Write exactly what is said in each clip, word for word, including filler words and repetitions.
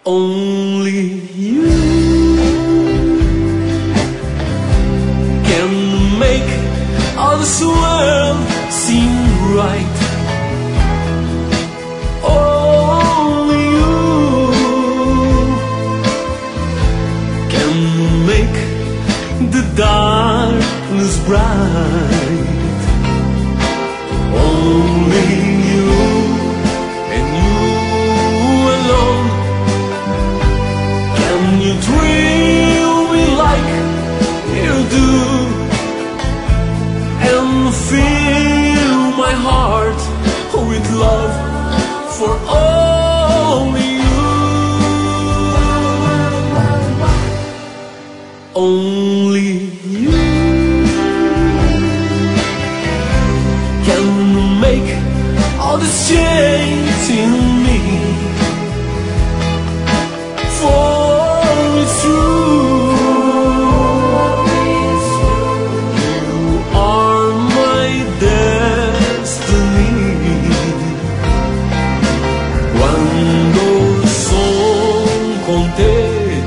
Only you can make all this world seem right. Only you can make the darkness bright. Only you and you alone can you thrill me like you do, and fill my heart with love for only you. Only you can make all this change in me, for it's true, you are my destiny. Quando son con te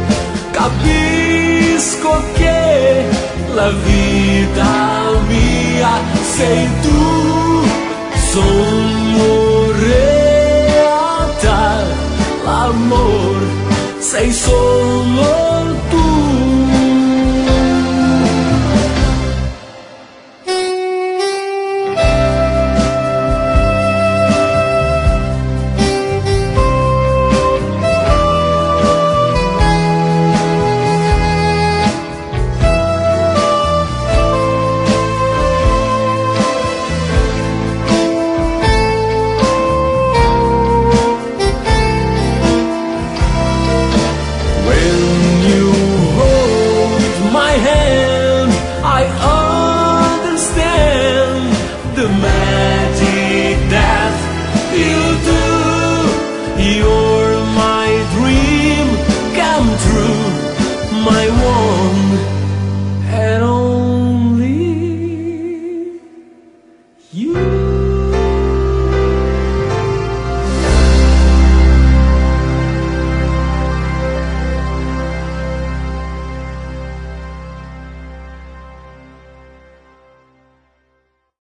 capisco che la vita mia sei tu, sogno realtà, l'amor sei solo